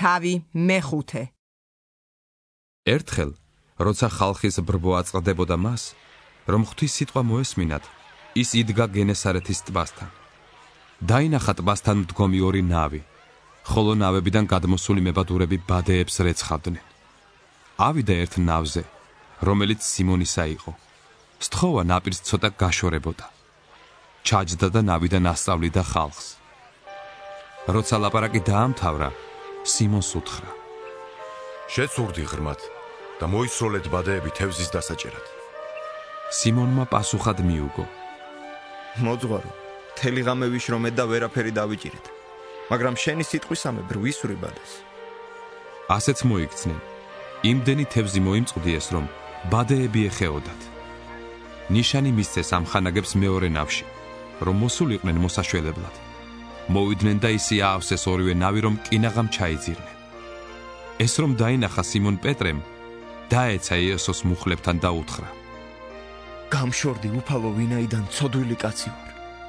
თავი მეხუთე. ერთხელ, როცა ხალხის ბრბო აწყდებოდა მას, რომ ღვთის სიტყვა მოესმინათ, ის იდგა გენესარეთის ტბასთან. დაინახა ტბასთან მდგომი ორი ნავი, ხოლო ნავებიდან გადმოსული მებადურები ბადეებს რეცხავდნენ. ავიდა ერთ ნავზე, რომელიც სიმონისა იყო. სთხოვა ნაპირს ცოტა გაშორებოდა. ჩაჯდა და ნავიდან ასწავლიდა ხალხს. როცა ლაპარაკი დაამთავრა, სიმონს უთხრა: შეცურდი ღრმად და მოისროლეთ ბადეები თევზის დასაჭერად. სიმონმა პასუხად მიუგო: მოძღვარო, მთელი ღამე ვიშრომეთ და ვერაფერი დავიჭირეთ, მაგრამ შენი სიტყვისამებრ ვისვრი ბადეს. ასეც მოიქცნენ. იმდენი თევზი მოიმწყდიეს, რომ ბადეები ეხეოდათ. ნიშანი მისცეს ამ ხანაგებს მეორე ნავში, რომ მოსულიყვნენ მოსაშველებლად. მოვიდნენ და ისი აავსეს ორივე ნავი, რომ კინაღამ ჩაიძირნენ. ეს რომ დაინახა სიმონ პეტრემ, დაეცა იესოს მუხლებთან და უთხრა: გამშორდი უფალო, ვინაიდან ცოდვილი კაცი ვარ.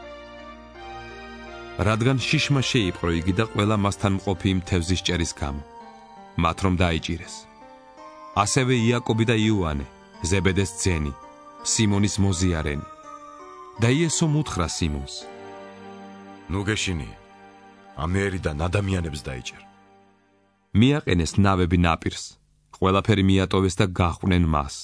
რადგან შიშმა შეიპყრო იგი და ყველა მასთან მყოფი იმ თევზის ჭერის გამო, მათ რომ დაიჭირეს. ასევე იაკობი და იოანე, ზებედეს ძენი, სიმონის მოზიარენი. და იესომ უთხრა სიმონს: ნუ გეშინია, ამერიდან ადამიანებს დაიჭერ. მიაყენეს ნავები ნაპირს, ყველაფერი მიატოვეს და გაჰყვნენ მას.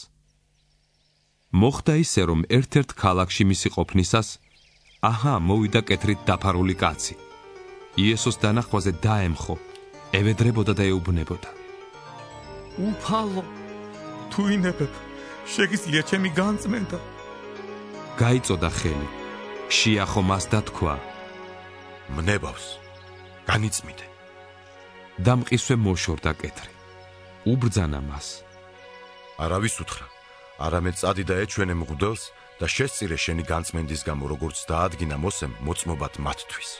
მოხდა ისე, რომ ერთ-ერთ ქალაქში მისი ყოფნისას, აჰა, მოვიდა კეთრით დაფარული კაცი. იესოს დანახვაზე დაემხო, ევედრებოდა და ეუბნებოდა: უფალო, თუ ინებებ, შეგიძლია ჩემი განწმენდა. გაიწოდა ხელი, შეახო მას და თქვა: მნებავს, განიწმიდე. და მყისვე მოშორდა კეთრი. უბრძანა მას: არავის უთხრა, არამედ წადი და ეჩვენე მღვდელს და შესწირე შენი განწმენდის გამო, როგორც დაადგინა მოსემ მოწმობად მათთვის.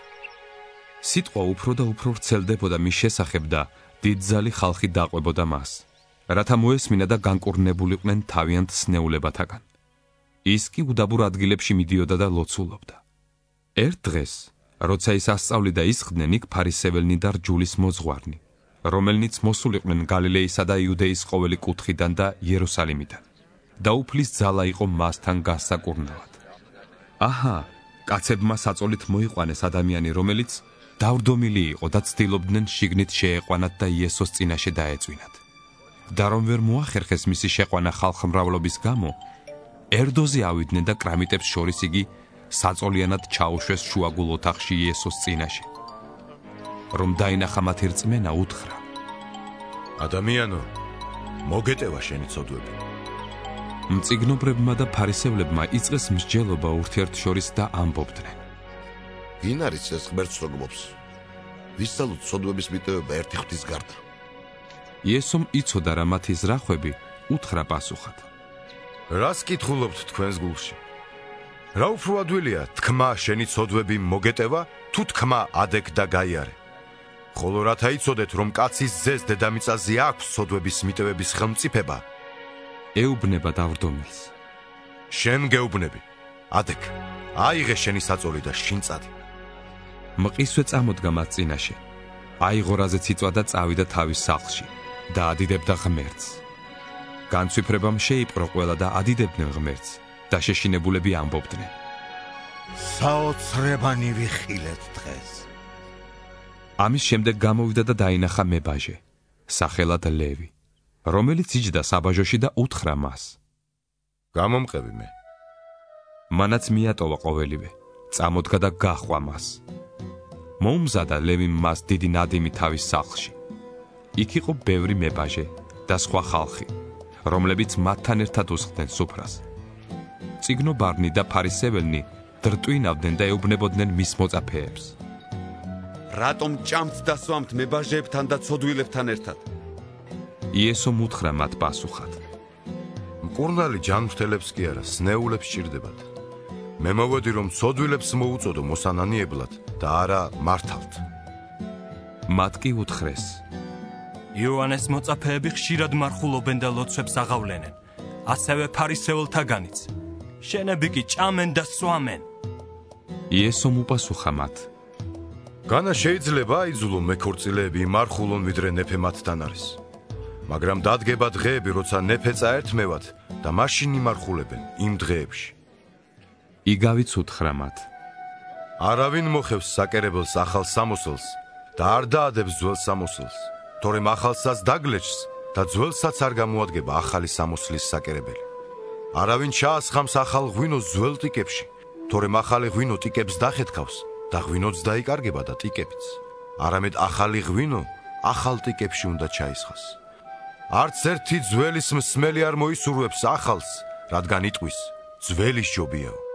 სიტყვა უფრო და უფრო ვრცელდებოდა მის შესახებ და დიდძალი ხალხი დაყვებოდა მას, რათა მოესმინა და განკურნებულიყვნენ თავიანთ სნეულებათაგან. ის კი უდაბურ ადგილებში მიდიოდა და ლოცულობდა. ერთ დღეს, როცა ის ასწავლიდა ისხდნენ იქ ფარისეველნი და რჯულის მოძღვარნი, რომელნიც მოსულიყვნენ გალილეისა და იუდეის ყოველი კუთხიდან და იერუსალიმიდან. და უფლის ძალა იყო მასთან გასაკურნავად. აჰა, კაცებმა საწოლით მოიყვანეს ადამიანი, რომელიც დავრდომილი იყო და ცდილობდნენ შიგნით შეეყვანათ და იესოს წინაშე დაეწვინათ. და რომ ვერ მოახერხეს მისი შეყვანა ხალხმრავლობის გამო, ერდოზე ავიდნენ და კრამიტებს შორის იგი საწოლიანად ჩაუშვეს შუაგულ ოთახში იესოს წინაშე. რომ დაინახა მათი რწმენა, უთხრა: ადამიანო, მოგეტევა შენი ცოდვები. მწიგნობრებმა და ფარისევლებმა იწყეს მსჯელობა ურთიერთშორის და ამბობდნენ: ვინ არის ეს ღმერთს როგმობს? ვისწავლოთ ცოდვების მიტევება ერთი ღვთის გარდა. იესომ იცოდა რა მათი ზრახვები, უთხრა პასუხად: რას კითხულობთ თქვენს გულში? რა უფრო ადვილია, თქმა შენი ცოდვები მოგეტევა, თუ თქმა ადეკ და გაიარე? ხოლო რათა იცოდეთ, რომ კაცის ძეს დედამიწაზე აქვს ცოდვების მიტევების ხელმწიფება, ეუბნება დავრდომილს: შენ გეუბნები, ადეკ, აიღე შენი საწოლი და შინ წადი. მყისვე წამოდგა მათ წინაშე, აიღო რაზეც იწვა და წავიდა თავის სახლში და ადიდებდა ღმერთს. განცვიფრებამ შეიპყრო ყველა და ადიდებდნენ ღმერთს და შეშინებულები ამბობდნენ: საოცრებანი ვიხილეთ დღეს. ამის შემდეგ გამოვიდა და დაინახა მებაჟე, სახელად ლევი, რომელიც იჯდა საბაჟოში და უთხრა მას: გამომყევი მე. მანაც მიატოვა ყოველივე, წამოდგა და გაჰყვა მას. მოუმზადა ლევიმ მას დიდი ნადიმი თავის სახლში. იქ იყო ბევრი მებაჟე და სხვა ხალხი, რომლებიც მათთან ერთად უსხდნენ სუფრას. წიგნობარნი და ფარისეველნი დრტვინავდნენ და ეუბნებოდნენ მის მოწაფეებს: რატომ ჭამთ და სვამთ მებაჟეებთან და ცოდვილებთან ერთად? იესომ უთხრა მათ პასუხად: მკურნალი ჯანმრთელებს კი არა, სნეულებს სჭირდებათ. მე მოვედი, რომ ცოდვილებს მოუწოდო მოსანანიებლად და არა მართალთ. მათ კი უთხრეს: იოანეს მოწაფეები ხშირად მარხულობენ და ლოცვებს აღავლენენ, ასევე ფარისეველთაგანიც. შენები კი ჭამენ და სვამენ. იესომ უპასუხა მათ: განა შეიძლება აიძულონ მეკორწილეები იმარხულონ ვიდრე ნეფე მათთან არის. მაგრამ დადგება დღეები, როცა ნეფე წაერთმევათ და მაშინ იმარხულებენ იმ დღეებში. იგავიც უთხრა მათ. არავინ მოხევს საკერებელს ახალ სამოსელს და არ დაადებს ძველ სამოსელს, თორემ ახალსაც დაგლეჭს და ძველსაც არ გამოადგება ახალი სამოსლის საკერებელი. არავინ ჩაასხამს ახალ ღვინოს ძველ ტიკებში, თორემ ახალი ღვინო ტიკებს დახეთქავს და ღვინოც დაიკარგება და ტიკებიც. არამედ ახალი ღვინო ახალ ტიკებში უნდა ჩაისხას. არც ერთი ძველის მსმელი არ მოისურვებს ახალს, რადგან იტყვის: ძველი სჯობიაო.